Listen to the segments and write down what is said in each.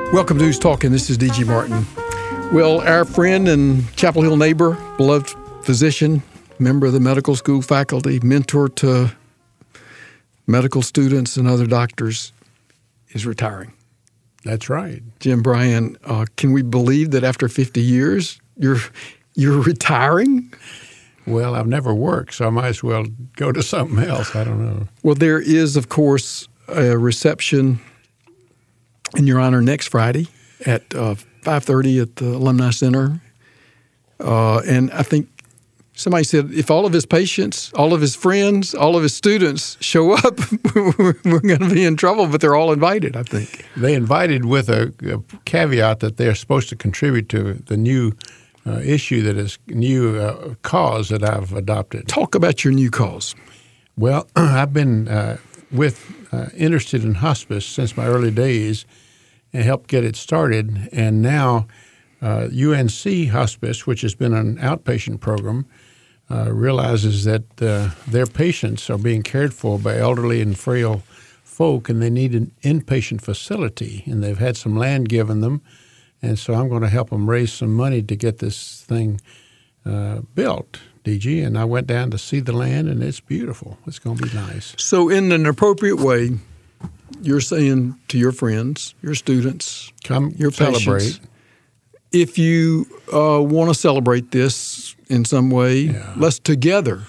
Welcome to News Talking. This is D.G. Martin. Well, our friend and Chapel Hill neighbor, beloved physician, member of the medical school faculty, mentor to medical students and other doctors, is retiring. That's right. Jim Bryan, can we believe that after 50 years, you're retiring? Well, I've never worked, so I might as well go to something else. I don't know. Well, there is, of course, a reception in your honor next Friday at 5:30 at the Alumni Center. And I think somebody said if all of his patients, all of his friends, all of his students show up, we're going to be in trouble, but they're all invited, I think. They invited with a caveat that they're supposed to contribute to the new issue that is new cause that I've adopted. Talk about your new cause. Well, I've been interested in hospice since my early days and helped get it started. And now UNC Hospice, which has been an outpatient program, realizes that their patients are being cared for by elderly and frail folk, and they need an inpatient facility. And they've had some land given them. And so I'm going to help them raise some money to get this thing built, DG. And I went down to see the land, and it's beautiful. It's going to be nice. So in an appropriate way, you're saying to your friends, your students, come your celebrate. Patients, if you want to celebrate this in some way, let's together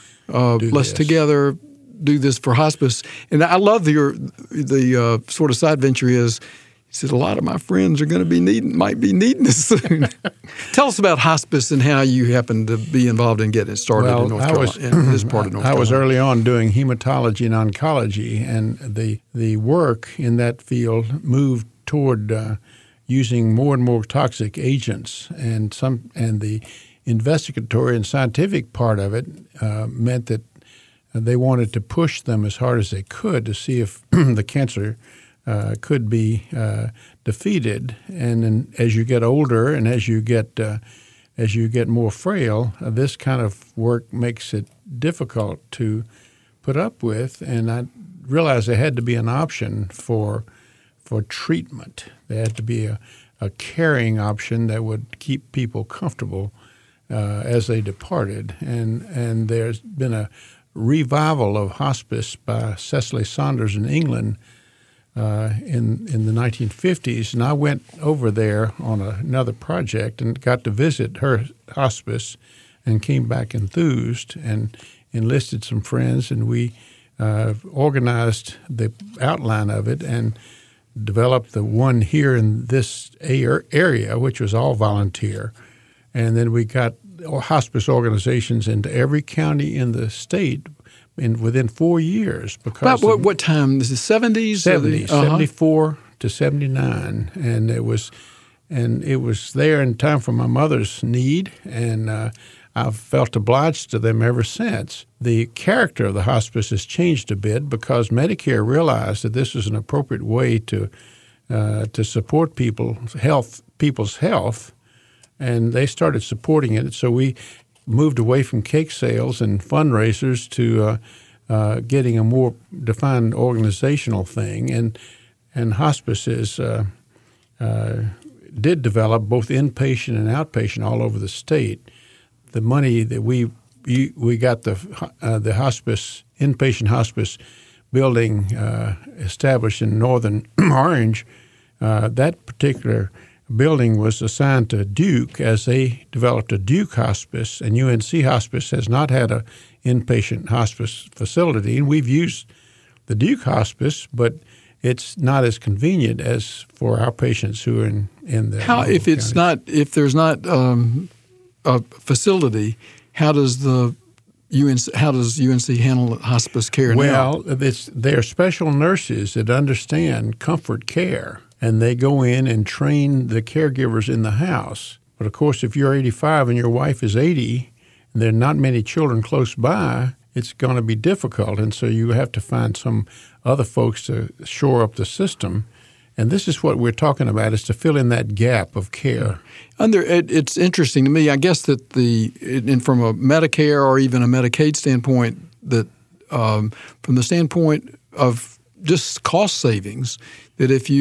do this for hospice. And I love the sort of side venture is, he said, a lot of my friends are going to might be needing this soon. Tell us about hospice and how you happen to be involved in getting it started in North Carolina, in this part of North Carolina. I was early on doing hematology and oncology, and the work in that field moved toward using more and more toxic agents, and the investigatory and scientific part of it meant that they wanted to push them as hard as they could to see if the cancer could be defeated. And then as you get older and as you get more frail, this kind of work makes it difficult to put up with. And I realized there had to be an option for treatment. There had to be a caring option that would keep people comfortable as they departed. And there's been a revival of hospice by Cecily Saunders in England in the 1950s, and I went over there on another project and got to visit her hospice and came back enthused and enlisted some friends, and we organized the outline of it and developed the one here in this area, which was all volunteer. And then we got hospice organizations into every county in the state within 4 years. Because about what time? This is 70s? 70s, 74 to 79. And it was there in time for my mother's need, and I've felt obliged to them ever since. The character of the hospice has changed a bit because Medicare realized that this was an appropriate way to support people's health, and they started supporting it. So we moved away from cake sales and fundraisers to getting a more defined organizational thing. And hospices did develop both inpatient and outpatient all over the state. The money that we got the inpatient hospice building established in Northern Orange, that particular building was assigned to Duke as they developed a Duke hospice, and UNC Hospice has not had an inpatient hospice facility. And we've used the Duke hospice, but it's not as convenient as for our patients who are in the if there's not a facility, how does UNC handle hospice care now? Well, they're special nurses that understand comfort care. And they go in and train the caregivers in the house. But, of course, if you're 85 and your wife is 80 and there are not many children close by, it's going to be difficult. And so you have to find some other folks to shore up the system. And this is what we're talking about, is to fill in that gap of care. It's interesting to me, I guess, that from a Medicare or even a Medicaid standpoint, that from the standpoint of just cost savings, that if you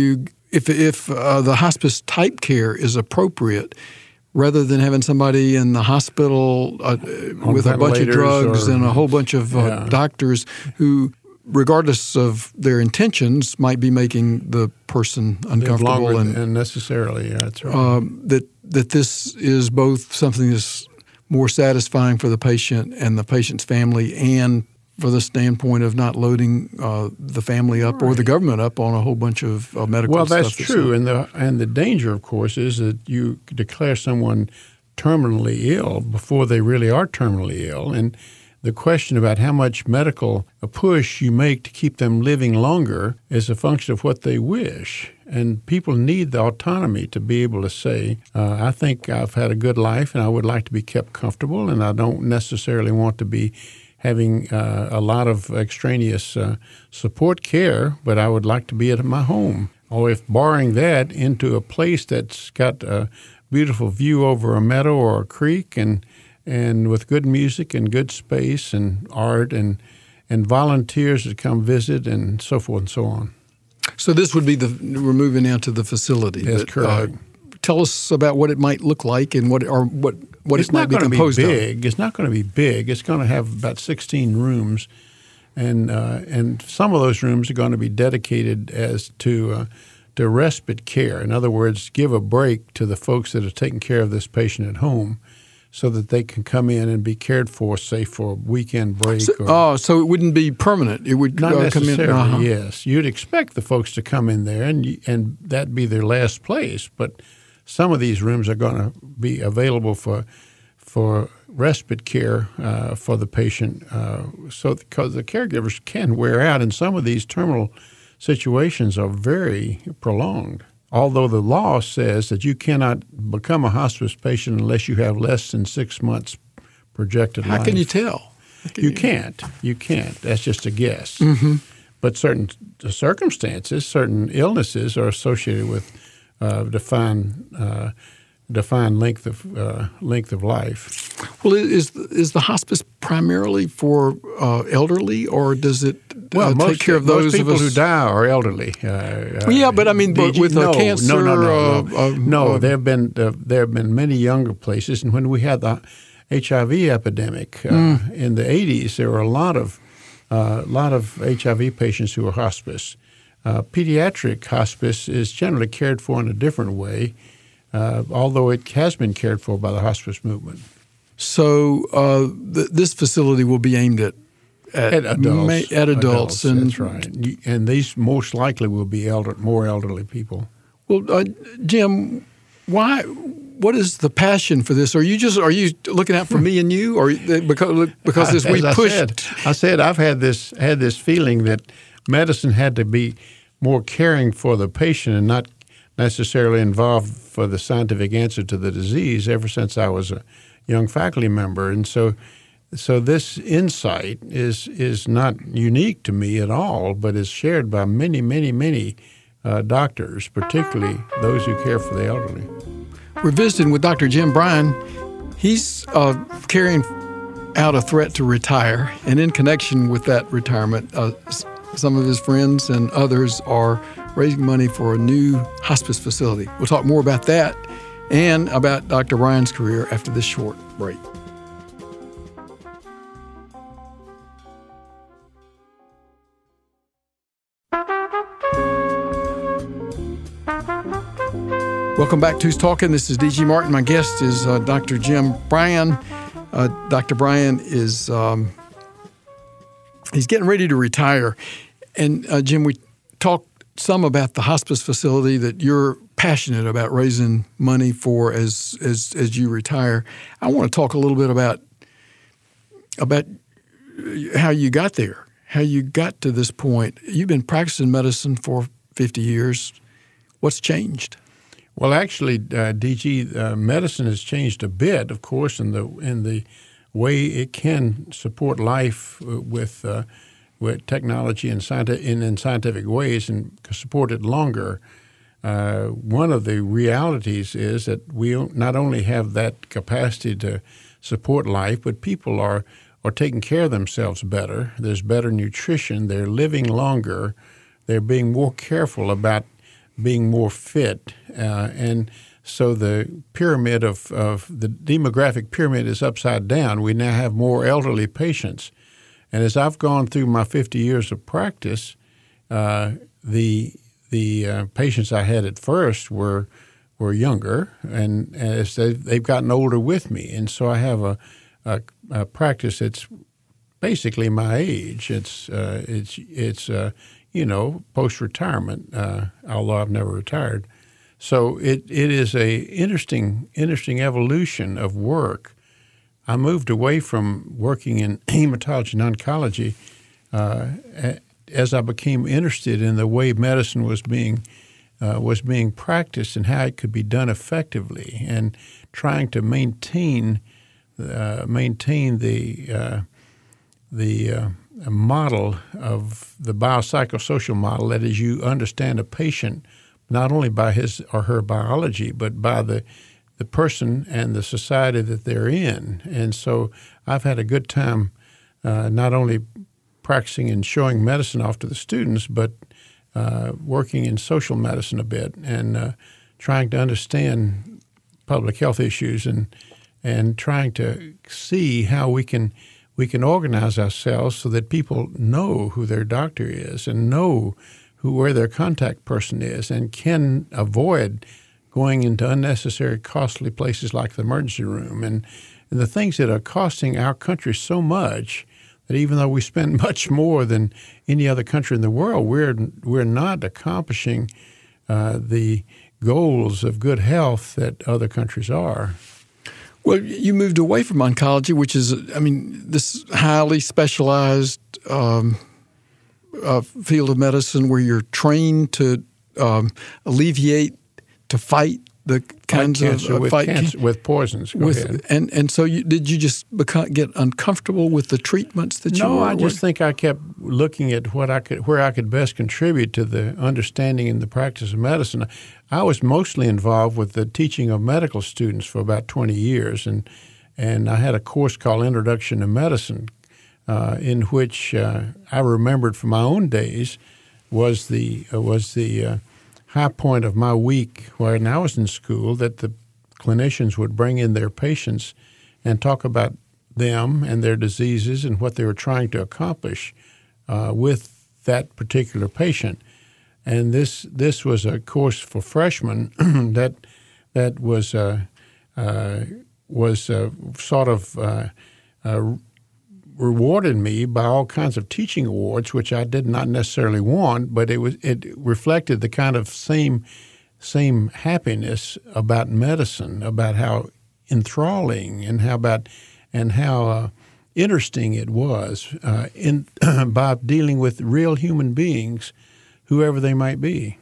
if the hospice type care is appropriate, rather than having somebody in the hospital with a bunch of drugs and a whole bunch of doctors who, regardless of their intentions, might be making the person uncomfortable and necessarily. Yeah, that's right. That this is both something that's more satisfying for the patient and the patient's family, and for the standpoint of not loading the family up or the government up on a whole bunch of medical stuff. Well, that's true. And the danger, of course, is that you declare someone terminally ill before they really are terminally ill. And the question about how much medical push you make to keep them living longer is a function of what they wish. And people need the autonomy to be able to say, I think I've had a good life and I would like to be kept comfortable, and I don't necessarily want to be having a lot of extraneous support care, but I would like to be at my home. Or if barring that, into a place that's got a beautiful view over a meadow or a creek and with good music and good space and art and volunteers that come visit and so forth and so on. So this would be we're moving now to the facility. That's correct. Tell us about what it might look like and what it might be composed of. It's not going to be big. It's going to have about 16 rooms, and some of those rooms are going to be dedicated as to respite care. In other words, give a break to the folks that are taking care of this patient at home, so that they can come in and be cared for, say, for a weekend break. So it wouldn't be permanent. It would not necessarily. Come in. Yes, you'd expect the folks to come in there, and that'd be their last place. But some of these rooms are going to be available for respite care for the patient, because the caregivers can wear out, and some of these terminal situations are very prolonged. Although the law says that you cannot become a hospice patient unless you have less than 6 months projected life. How can you tell? You can't. You can't. That's just a guess. Mm-hmm. But certain circumstances, certain illnesses are associated with defined length of life. Well, is the hospice primarily for elderly, or does it take care of those most people of us who die are elderly? But I mean, with cancer. No. There have been many younger places, and when we had the HIV epidemic in the 80s, there were a lot of HIV patients who were hospice. Pediatric hospice is generally cared for in a different way, although it has been cared for by the hospice movement. So this facility will be aimed at adults. And that's right. And these most likely will be more elderly people. Well, Jim, what is the passion for this? Are you looking out for me and you, or because as we pushed? I said I've had this feeling that medicine had to be more caring for the patient and not necessarily involved for the scientific answer to the disease ever since I was a young faculty member. And so this insight is not unique to me at all, but is shared by many, many, many doctors, particularly those who care for the elderly. We're visiting with Dr. Jim Bryan. He's carrying out a threat to retire, and in connection with that retirement, some of his friends and others are raising money for a new hospice facility. We'll talk more about that and about Dr. Bryan's career after this short break. Welcome back to Who's Talking. This is D.G. Martin. My guest is Dr. Jim Bryan. Dr. Bryan is he's getting ready to retire. And Jim, we talked some about the hospice facility that you're passionate about raising money for as you retire. I want to talk a little bit about how you got there, how you got to this point. You've been practicing medicine for 50 years. What's changed? Well, actually, DG, medicine has changed a bit, of course, in the way it can support life with technology and in scientific ways and support it longer. One of the realities is that we not only have that capacity to support life, but people are taking care of themselves better. There's better nutrition. They're living longer. They're being more careful about being more fit, and so the pyramid of the demographic pyramid is upside down. We now have more elderly patients, and as I've gone through my 50 years of practice, the patients I had at first were younger, and as they've gotten older with me, and so I have a practice that's basically my age. It's post retirement, although I've never retired. So it is a interesting evolution of work. I moved away from working in hematology and oncology as I became interested in the way medicine was being practiced and how it could be done effectively, and trying to maintain the model of the biopsychosocial model, that is, you understand a patient not only by his or her biology, but by the person and the society that they're in. And so I've had a good time not only practicing and showing medicine off to the students, but working in social medicine a bit and trying to understand public health issues and trying to see how we can organize ourselves so that people know who their doctor is and know where their contact person is, and can avoid going into unnecessary costly places like the emergency room and the things that are costing our country so much that even though we spend much more than any other country in the world, we're not accomplishing the goals of good health that other countries are. Well, you moved away from oncology, which is, this highly specialized field of medicine where you're trained to alleviate, to fight the kinds of with poisons. Go ahead. And so did you just get uncomfortable with the treatments that you were? No, I just think I kept looking at where I could best contribute to the understanding and the practice of medicine. I was mostly involved with the teaching of medical students for about 20 years, and I had a course called Introduction to Medicine, in which I remembered from my own days was the high point of my week when I was in school, that the clinicians would bring in their patients and talk about them and their diseases and what they were trying to accomplish with that particular patient. And this was a course for freshmen that was sort of rewarded me by all kinds of teaching awards, which I did not necessarily want, but it reflected the kind of same happiness about medicine, about how enthralling and how interesting it was by dealing with real human beings, whoever they might be.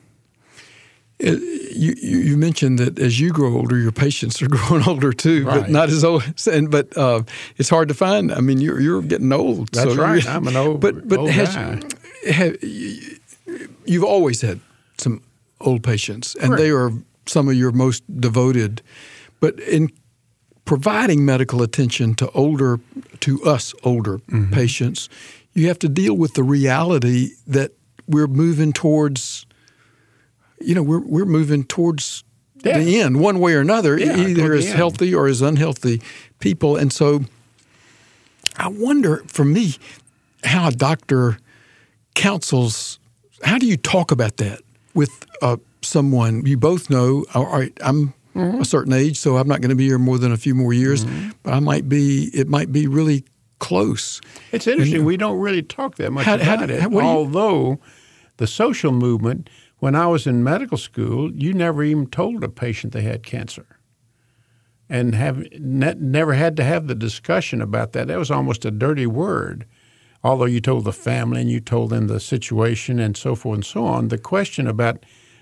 You mentioned that as you grow older, your patients are growing older too, right. But not as old. But it's hard to find. You're getting old. That's so right. I'm an old guy. You've always had some old patients, and Correct. They are some of your most devoted. But in providing medical attention to older mm-hmm. patients, you have to deal with the reality that we're moving towards. We're moving towards the end one way or another, either as healthy or as unhealthy people. And so I wonder, for me, how a doctor counsels, how do you talk about that with someone? You both know, all right, I'm mm-hmm. a certain age, so I'm not going to be here more than a few more years, mm-hmm. but it might be really close. It's interesting. We don't really talk that much about it, although the social movement – when I was in medical school, you never even told a patient they had cancer, and never had to have the discussion about that. That was almost a dirty word. Although you told the family and you told them the situation and so forth and so on, the question about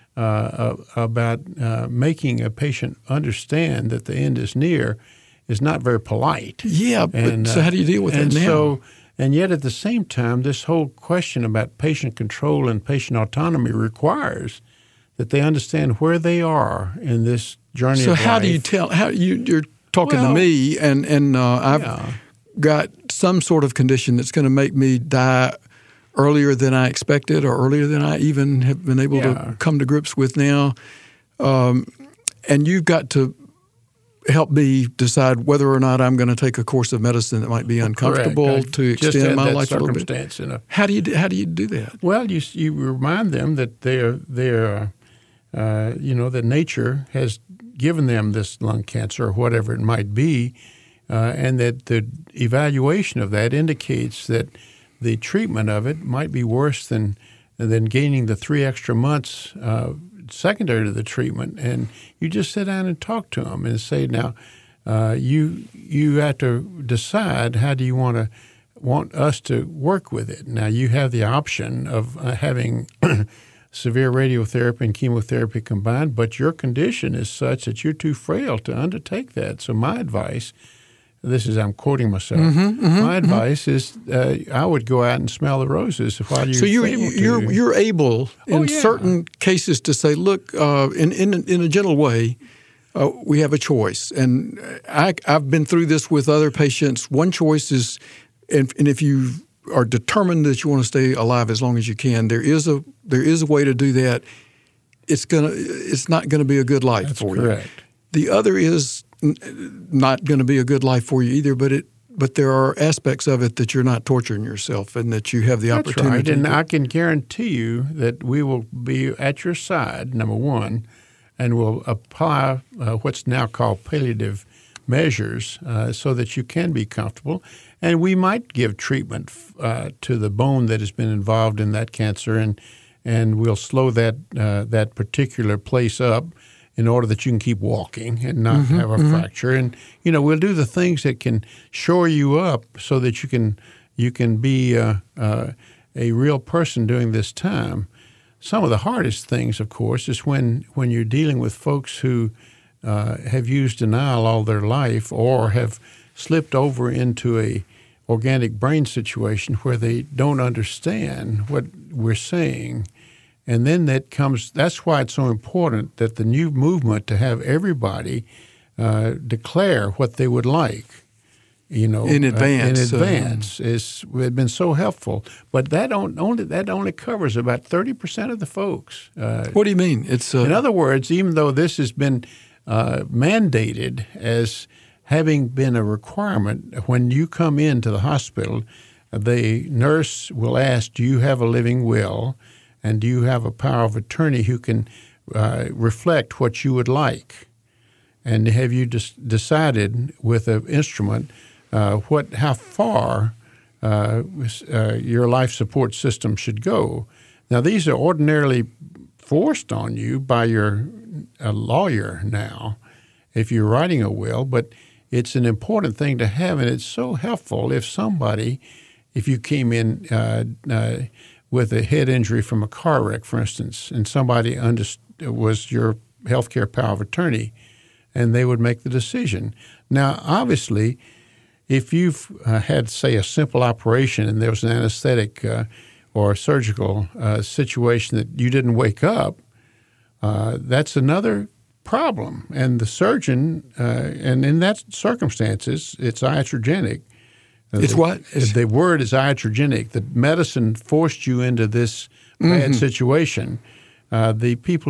making a patient understand that the end is near is not very polite. Yeah, but so how do you deal with that now? And yet at the same time, this whole question about patient control and patient autonomy requires that they understand where they are in this journey of life. So how do you tell? You're talking to me, and I've got some sort of condition that's going to make me die earlier than I expected, or earlier than I even have been able to come to grips with now. And you've got to help me decide whether or not I'm going to take a course of medicine that might be uncomfortable to extend my life a little bit. How do you do that? Well, you remind them that they're that nature has given them this lung cancer or whatever it might be, and that the evaluation of that indicates that the treatment of it might be worse than gaining the 3 extra months secondary to the treatment. And you just sit down and talk to them and say, now, you have to decide how do you want us to work with it. Now, you have the option of having severe radiotherapy and chemotherapy combined, but your condition is such that you're too frail to undertake that. So my advice, I'm quoting myself. My advice is I would go out and smell the roses while you're able in certain cases to say, look, in a gentle way, we have a choice. And I've been through this with other patients. One choice is, and if you are determined that you want to stay alive as long as you can, there is a way to do that. It's not going to be a good life for you. The other is not going to be a good life for you either, but there are aspects of it that you're not torturing yourself and that you have the opportunity. That's right, and I can guarantee you that we will be at your side, number one, and we'll apply what's now called palliative measures so that you can be comfortable. And we might give treatment to the bone that has been involved in that cancer, and we'll slow that particular place up in order that you can keep walking and not have a fracture. And, we'll do the things that can shore you up so that you can be a real person during this time. Some of the hardest things, of course, is when you're dealing with folks who have used denial all their life or have slipped over into a organic brain situation where they don't understand what we're saying. And then that's why it's so important that the new movement to have everybody declare what they would like, in advance. Has been so helpful. But that only covers about 30% of the folks. What do you mean? In other words, even though this has been mandated as having been a requirement, when you come into the hospital, the nurse will ask, do you have a living will? And do you have a power of attorney who can reflect what you would like? And have you decided with an instrument how far your life support system should go? Now, these are ordinarily forced on you by your lawyer now if you're writing a will, but it's an important thing to have, and it's so helpful if you came in with a head injury from a car wreck, for instance, and somebody was your healthcare power of attorney, and they would make the decision. Now, obviously, if you've had, say, a simple operation and there was an anesthetic or a surgical situation that you didn't wake up, that's another problem. And the surgeon, and in that circumstances, it's iatrogenic. It's what? The word is iatrogenic. The medicine forced you into this bad situation. The people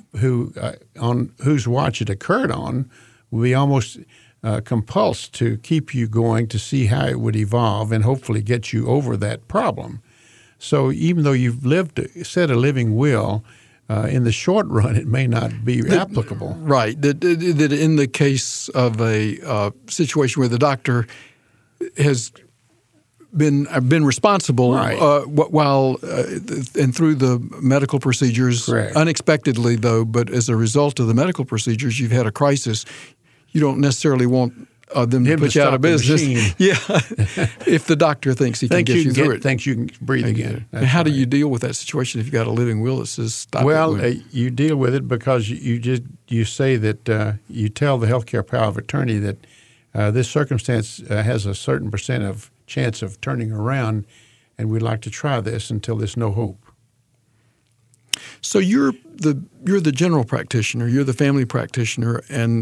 on whose watch it occurred on will be almost compulsed to keep you going to see how it would evolve and hopefully get you over that problem. So even though you've said a living will, in the short run, it may not be applicable. Right. That in the case of a situation where the doctor has been responsible while and through the medical procedures, correct, unexpectedly though, but as a result of the medical procedures, you've had a crisis. You don't necessarily want them to put you out of business. Yeah, if the doctor thinks he can get you through it. Thinks you can breathe again. And how do you deal with that situation if you've got a living will that says stop? Well, you deal with it because you say that you tell the healthcare power of attorney that this circumstance has a certain percent of chance of turning around, and we'd like to try this until there's no hope. So you're the general practitioner, you're the family practitioner,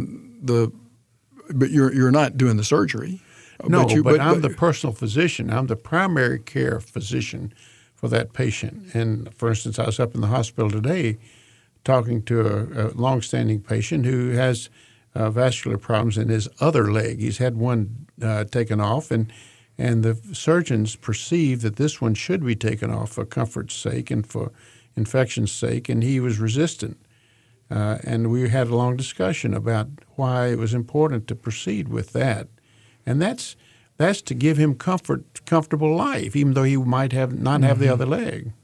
but you're not doing the surgery. No, but I'm the personal physician. I'm the primary care physician for that patient. And for instance, I was up in the hospital today talking to a longstanding patient who has vascular problems in his other leg. He's had one taken off, and the surgeons perceived that this one should be taken off for comfort's sake and for infection's sake, and he was resistant. And we had a long discussion about why it was important to proceed with that. And that's to give him comfortable life, even though he might not have the other leg.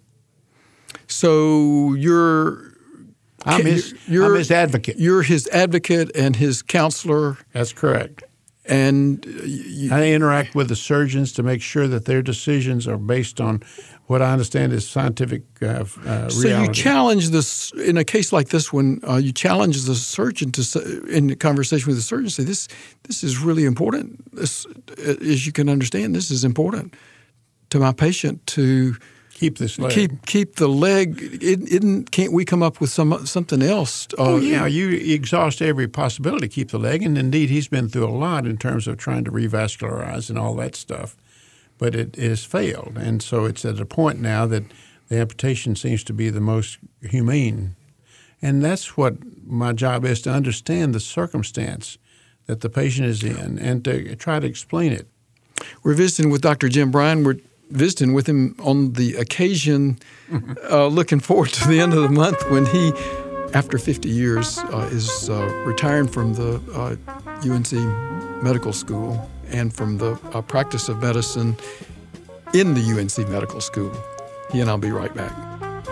So I'm his advocate. You're his advocate and his counselor. That's correct. And I interact with the surgeons to make sure that their decisions are based on what I understand is scientific reality. So you challenge this in a case like this one. You challenge the surgeon in the conversation with the surgeon. Say this is really important. This, as you can understand, this is important to my patient to keep this leg. Keep the leg. Can't we come up with something else? You exhaust every possibility to keep the leg, and indeed he's been through a lot in terms of trying to revascularize and all that stuff, but it has failed. And so it's at a point now that the amputation seems to be the most humane. And that's what my job is, to understand the circumstance that the patient is in and to try to explain it. We're visiting with Dr. Jim Bryan. We're visiting with him on the occasion, looking forward to the end of the month when he, after 50 years, is retiring from the UNC Medical School and from the practice of medicine in the UNC Medical School. He and I'll be right back.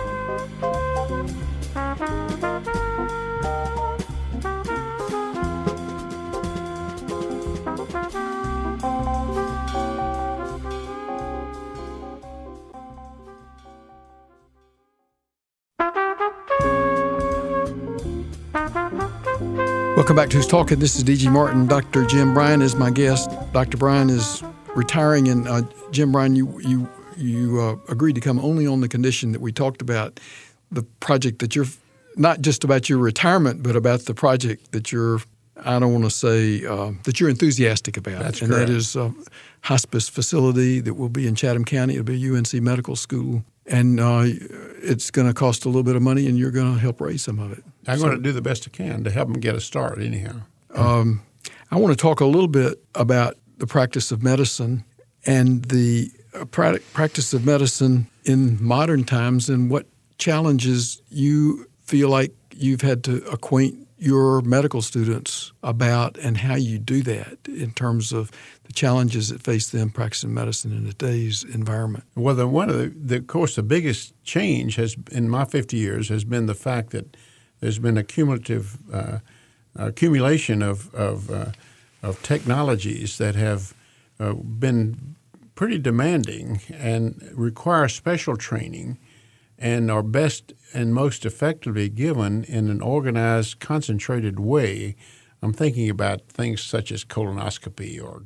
Welcome back to Who's Talking. This is D.G. Martin. Dr. Jim Bryan is my guest. Dr. Bryan is retiring, and Jim Bryan, you agreed to come only on the condition that we talked about the project that you're not just about your retirement, but about the project that you're. I don't want to say that you're enthusiastic about. That's and correct. That is a hospice facility that will be in Chatham County. It'll be UNC Medical School, and it's going to cost a little bit of money, and you're going to help raise some of it. I'm going to do the best I can to help them get a start anyhow. I want to talk a little bit about the practice of medicine and the practice of medicine in modern times and what challenges you feel like you've had to acquaint your medical students about and how you do that in terms of the challenges that face them practicing medicine in today's environment. Well, of course, the biggest change has in my 50 years has been the fact that there's been a cumulative accumulation of technologies that have been pretty demanding and require special training and are best and most effectively given in an organized, concentrated way. I'm thinking about things such as colonoscopy or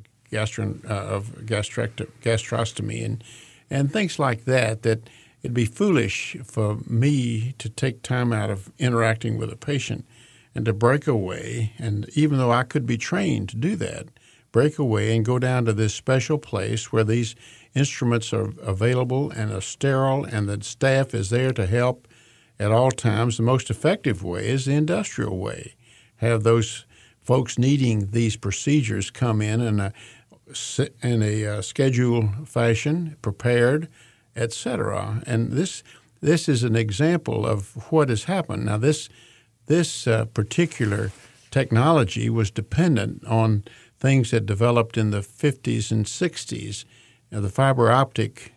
gastrostomy and things like that it'd be foolish for me to take time out of interacting with a patient and to break away, and even though I could be trained to do that, break away and go down to this special place where these instruments are available and are sterile and the staff is there to help at all times. The most effective way is the industrial way. Have those folks needing these procedures come in a scheduled fashion, prepared, etc. And this is an example of what has happened. Now, this particular technology was dependent on things that developed in the 50s and 60s. The fiber optic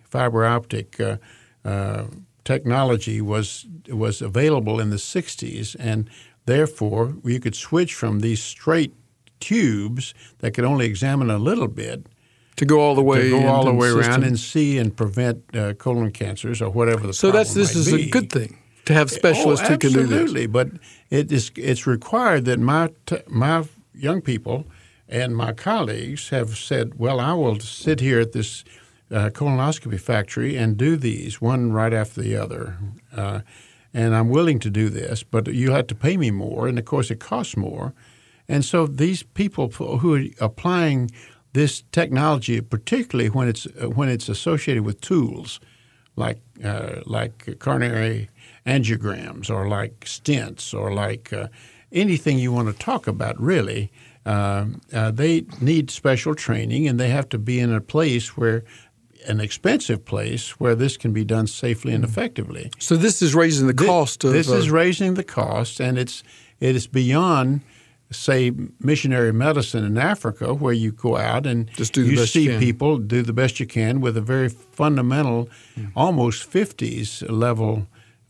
technology was available in the 60s, and therefore you could switch from these straight tubes that could only examine a little bit to go all the way around and see and prevent colon cancers or whatever the problem might be. So this is a good thing to have specialists who can do this. Absolutely, but it's required that my young people and my colleagues have said, well, I will sit here at this colonoscopy factory and do these one right after the other. And I'm willing to do this, but you have to pay me more, and of course it costs more. And so these people who are applying this technology, particularly when it's associated with tools coronary angiograms or like stents or like anything you want to talk about, really. They need special training, and they have to be in a place an expensive place where this can be done safely and effectively. So this is raising the cost of... This is raising the cost, and it is beyond, say, missionary medicine in Africa, where you go out and just you see people do the best you can with a very fundamental, almost 50s level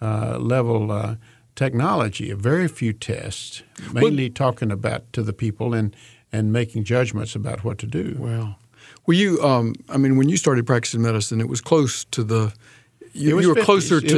technology, a very few tests, mainly talking about to the people and making judgments about what to do. Wow. Well, you, when you started practicing medicine, it was close to the. You were closer to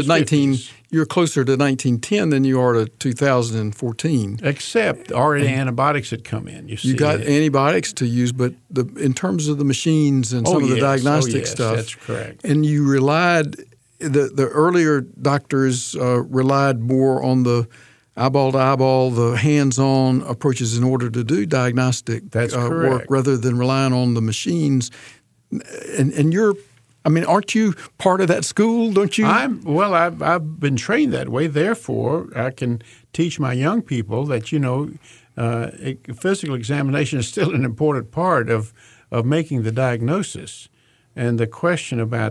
1910 than you are to 2014. Except already antibiotics had come in. You got antibiotics to use, but in terms of the machines and some of the diagnostic stuff, that's correct. And you relied. The earlier doctors relied more on the eyeball to eyeball, the hands-on approaches in order to do diagnostic work rather than relying on the machines. And you're, aren't you part of that school? Don't you? I've been trained that way. Therefore, I can teach my young people that physical examination is still an important part of making the diagnosis. And the question about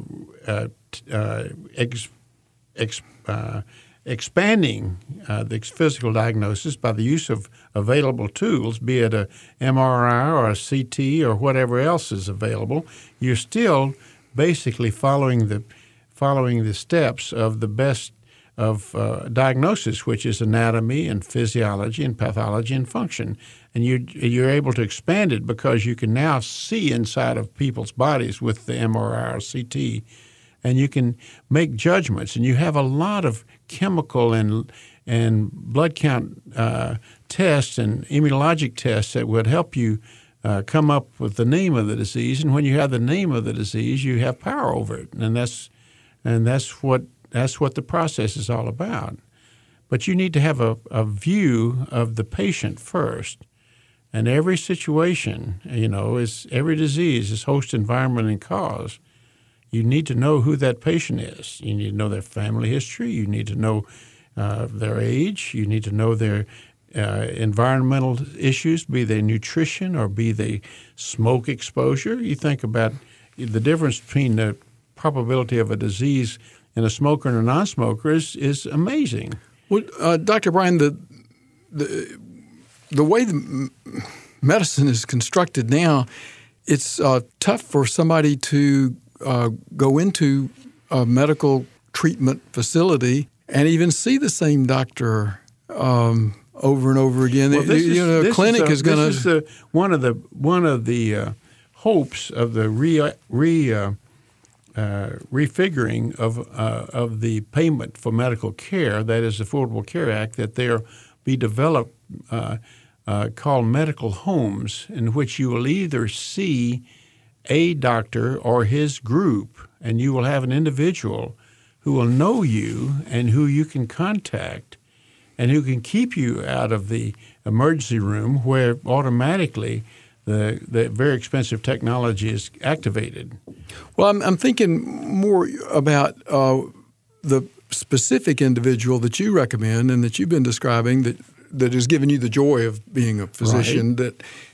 expanding the physical diagnosis by the use of available tools, be it a MRI or a CT or whatever else is available, you're still basically following the steps of the best of diagnosis, which is anatomy and physiology and pathology and function. And you're able to expand it because you can now see inside of people's bodies with the MRI or CT, and you can make judgments. And you have a lot of chemical and blood count tests and immunologic tests that would help you come up with the name of the disease. And when you have the name of the disease, you have power over it. And that's what the process is all about. But you need to have a view of the patient first. And every situation, every disease is host, environment, and cause. You need to know who that patient is. You need to know their family history. You need to know their age. You need to know their environmental issues, be they nutrition or be they smoke exposure. You think about the difference between the probability of a disease in a smoker and a non-smoker is amazing. Well, Dr. Bryan, the way the medicine is constructed now, it's tough for somebody to go into a medical treatment facility and even see the same doctor over and over again. Well, a clinic is going to. This is one of the hopes of the refiguring of the payment for medical care, that is the Affordable Care Act, that there be developed called medical homes, in which you will either see a doctor or his group, and you will have an individual who will know you and who you can contact and who can keep you out of the emergency room where automatically the very expensive technology is activated. Well, I'm thinking more about the specific individual that you recommend and that you've been describing that has given you the joy of being a physician. Right.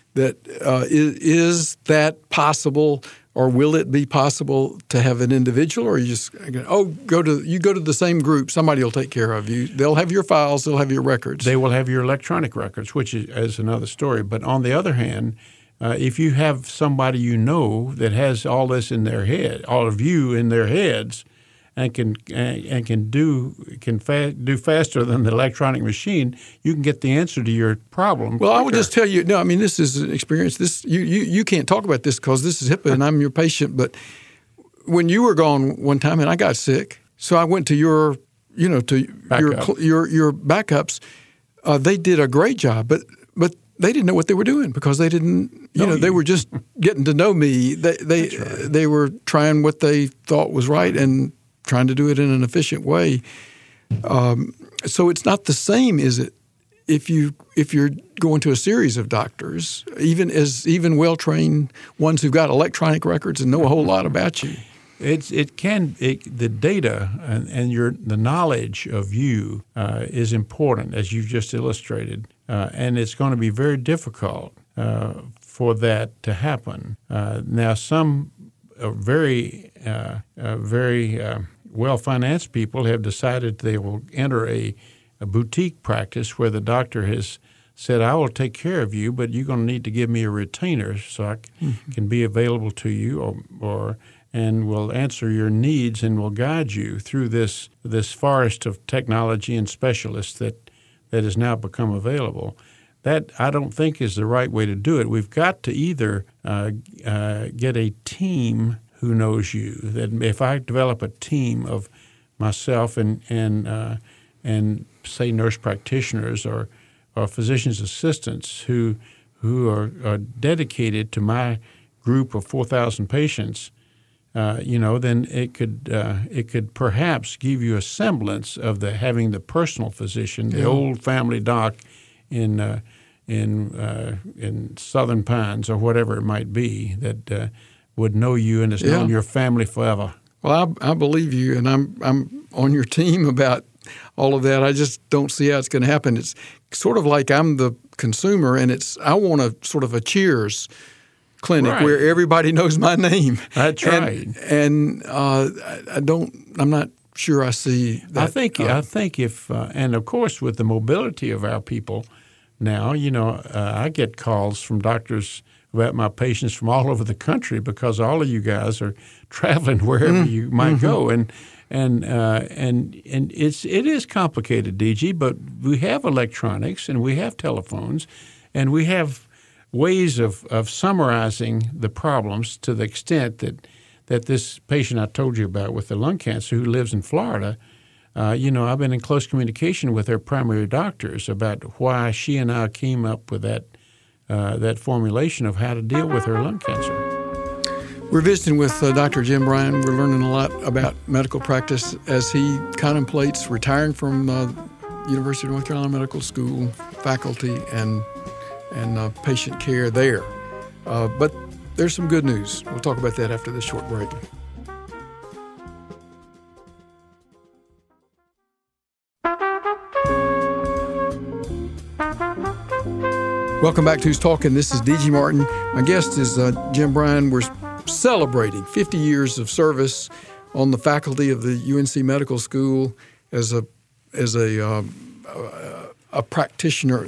Is that possible, or will it be possible to have an individual, or you just go to the same group, somebody will take care of you. They'll have your files, they'll have your records. They will have your electronic records, which is another story. But on the other hand, if you have somebody you know that has all this in their head, all of you in their heads, and can do faster than the electronic machine, you can get the answer to your problem. Well, quicker. I would just tell you, this is an experience. This you can't talk about this because this is HIPAA and I'm your patient. But when you were gone one time and I got sick, so I went to your backups. They did a great job, but they didn't know what they were doing because they didn't. They were just getting to know me. They were trying what they thought was right and trying to do it in an efficient way. So it's not the same, is it? If you're going to a series of doctors, even well-trained ones who've got electronic records and know a whole lot about you. The data and the knowledge of you is important, as you've just illustrated, and it's going to be very difficult for that to happen. Now, some very well-financed people have decided they will enter a boutique practice where the doctor has said, I will take care of you, but you're going to need to give me a retainer so I can be available to you and will answer your needs and will guide you through this forest of technology and specialists that has now become available. That, I don't think, is the right way to do it. We've got to either get a team who knows you. That if I develop a team of myself and say nurse practitioners or physician's assistants who are dedicated to my group of 4,000 patients, then it could perhaps give you a semblance of having the personal physician, the old family doc in Southern Pines or whatever it might be that would know you and has known your family forever. Well, I believe you, and I'm on your team about all of that. I just don't see how it's going to happen. It's sort of like I'm the consumer, and I want a sort of a Cheers clinic where everybody knows my name. That's right. And I'm not sure I see that. I think if and of course with the mobility of our people now, I get calls from doctors about my patients from all over the country because all of you guys are traveling wherever you might go, and it is complicated, DG, but we have electronics and we have telephones, and we have ways of summarizing the problems to the extent that this patient I told you about with the lung cancer who lives in Florida, I've been in close communication with her primary doctors about why she and I came up with that formulation of how to deal with her lung cancer. We're visiting with Dr. Jim Bryan. We're learning a lot about medical practice as he contemplates retiring from University of North Carolina Medical School faculty and patient care there. But there's some good news. We'll talk about that after this short break. Welcome back to Who's Talking. This is D.G. Martin. My guest is Jim Bryan. We're celebrating 50 years of service on the faculty of the UNC Medical School as a practitioner,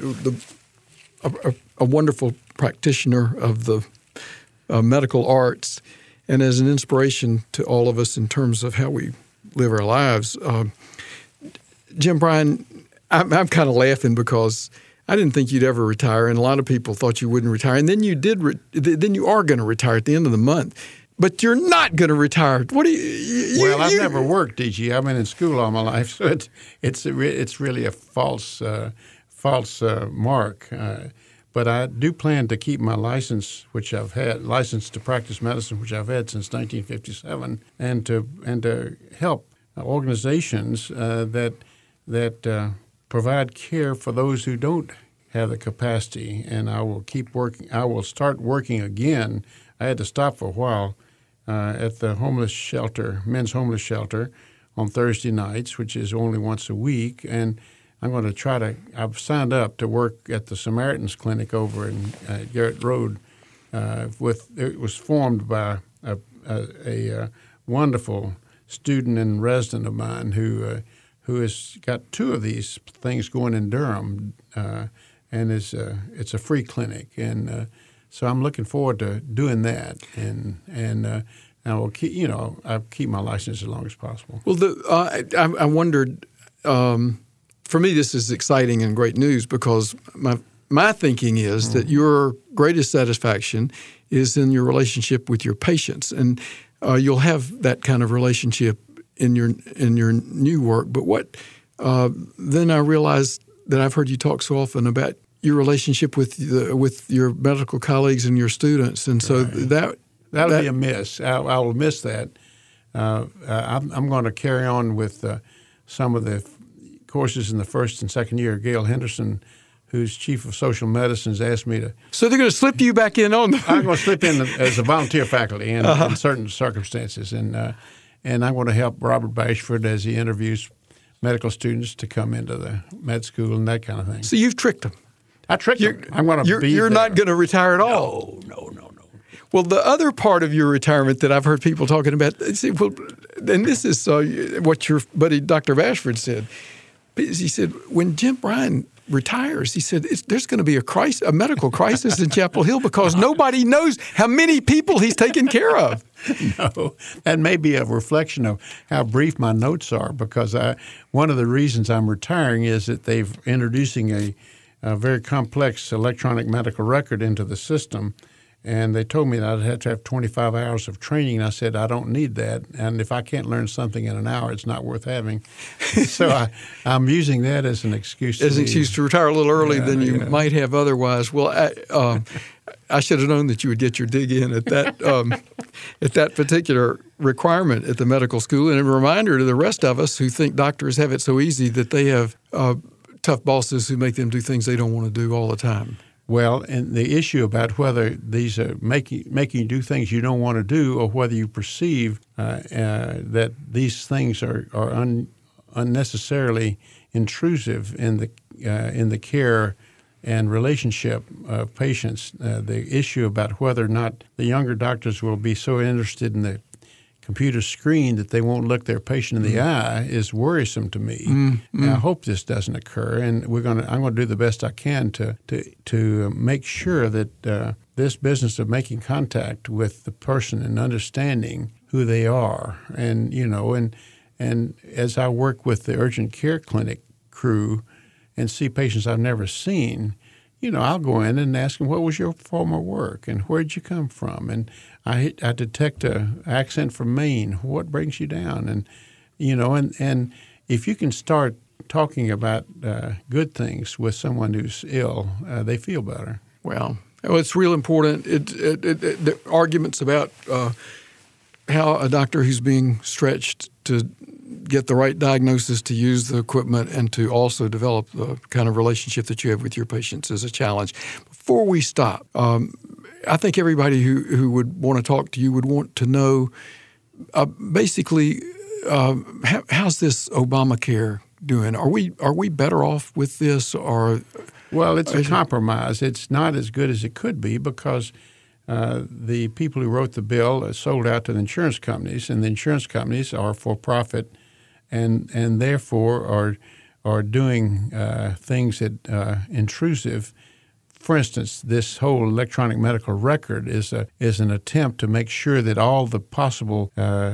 a wonderful practitioner of the medical arts, and as an inspiration to all of us in terms of how we live our lives. Jim Bryan, I'm kind of laughing because I didn't think you'd ever retire, and a lot of people thought you wouldn't retire. And then you did. Then you are going to retire at the end of the month, but you're not going to retire. What do you? Well, I've never worked, DG. I've been in school all my life, so it's really a false mark. But I do plan to keep my license, which I've had, license to practice medicine, which I've had since 1957, and to help organizations that provide care for those who don't have the capacity. And I will keep working. I will start working again. I had to stop for a while at the homeless shelter, men's homeless shelter, on Thursday nights, which is only once a week. And I'm going to I've signed up to work at the Samaritan's Clinic over in Garrett Road. It was formed by a wonderful student and resident of mine who has got two of these things going in Durham, and it's a free clinic, and so I'm looking forward to doing that, and I will keep I'll keep my license as long as possible. Well, I wondered. For me, this is exciting and great news because my thinking is that your greatest satisfaction is in your relationship with your patients, and you'll have that kind of relationship in your new work. But then I realized that I've heard you talk so often about your relationship with your medical colleagues and your students, and so that'll be a miss. I will miss that. I'm going to carry on with some of the courses in the first and second year. Gail Henderson who's chief of social medicine, has asked me to. So they're going to slip you back in on. I'm going to slip in as a volunteer faculty in certain circumstances, and I'm going to help Robert Bashford as he interviews medical students to come into the med school and that kind of thing. So you've tricked them. I tricked them. I'm going to be. You're not going to retire at all. No. Well, the other part of your retirement that I've heard people talking about, and this is what your buddy Dr. Bashford said. He said, when Jim Bryan retires, he said, there's going to be a medical crisis in Chapel Hill because nobody knows how many people he's taken care of. No, that may be a reflection of how brief my notes are, because one of the reasons I'm retiring is that they're introducing a very complex electronic medical record into the system. And they told me that I'd have to have 25 hours of training. And I said, I don't need that. And if I can't learn something in an hour, it's not worth having. So I'm using that as an excuse. As an excuse to retire a little early than you might have otherwise. Well, I should have known that you would get your dig in at that particular requirement at the medical school. And a reminder to the rest of us who think doctors have it so easy that they have tough bosses who make them do things they don't want to do all the time. Well, and the issue about whether these are making you do things you don't want to do, or whether you perceive that these things are unnecessarily intrusive in the care and relationship of patients. The issue about whether or not the younger doctors will be so interested in the computer screen that they won't look their patient in the eye is worrisome to me. And I hope this doesn't occur, and I'm going to do the best I can to make sure that this business of making contact with the person and understanding who they are, and as I work with the urgent care clinic crew and see patients I've never seen, I'll go in and ask them, what was your former work and where'd you come from? And I detect an accent from Maine. What brings you down? And, and if you can start talking about good things with someone who's ill, they feel better. Well, it's real important. The arguments about how a doctor who's being stretched to get the right diagnosis, to use the equipment, and to also develop the kind of relationship that you have with your patients is a challenge. Before we stop, I think everybody who would want to talk to you would want to know basically how's this Obamacare doing? Are we better off with this, or? Well, it's a compromise. It's not as good as it could be because the people who wrote the bill sold out to the insurance companies, and the insurance companies are for profit, and therefore are doing things that intrusive. For instance, this whole electronic medical record is an attempt to make sure that all the possible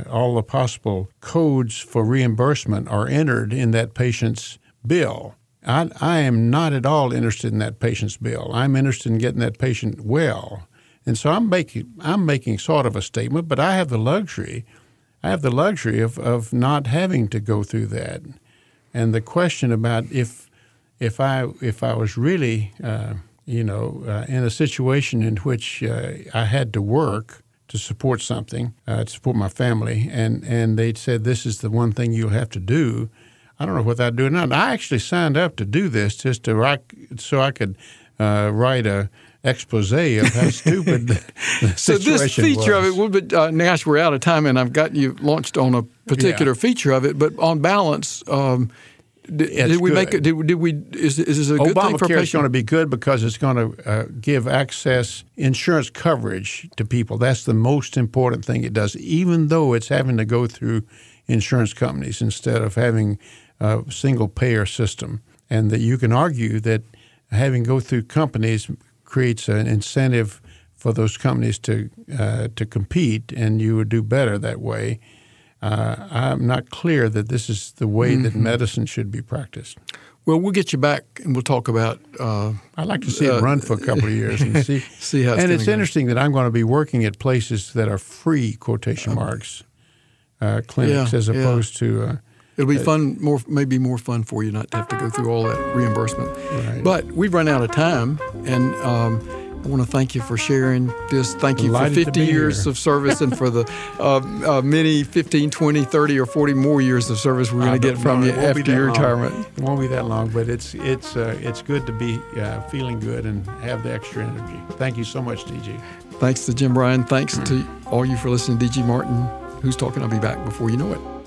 codes for reimbursement are entered in that patient's bill. I am not at all interested in that patient's bill. I'm interested in getting that patient well. And so I'm making sort of a statement, but I have the luxury of not having to go through that. And the question about if I was really in a situation in which I had to work to support something, to support my family, and they said this is the one thing you'll have to do, I don't know what I'd do or not. I actually signed up to do this just so I could write a expose of how stupid the so situation this feature was. of it, but gosh, we're out of time, and I've got you launched on a particular feature of it. But on balance, did we make it? Did we? Is this a good thing for Obamacare is patients? going to be good because it's going to give access, insurance coverage to people. That's the most important thing it does, even though it's having to go through insurance companies instead of having a single payer system. And that you can argue that having go through companies creates an incentive for those companies to compete, and you would do better that way. I'm not clear that this is the way that medicine should be practiced. Well, we'll get you back, and we'll talk about. I'd like to see it run for a couple of years and see. See how. And it's interesting that I'm going to be working at places that are free quotation marks clinics as opposed to. It'll be fun, maybe more fun for you not to have to go through all that reimbursement. Right. But we've run out of time, and I want to thank you for sharing this. Thank you Delighted for to 50 be years here. of service and for the many 15, 20, 30, or 40 more years of service we're going to get from you after your retirement. It won't be that long, but it's good to be feeling good and have the extra energy. Thank you so much, DG. Thanks to Jim Bryan. Thanks to all you for listening to DG Martin. Who's Talking? I'll be back before you know it.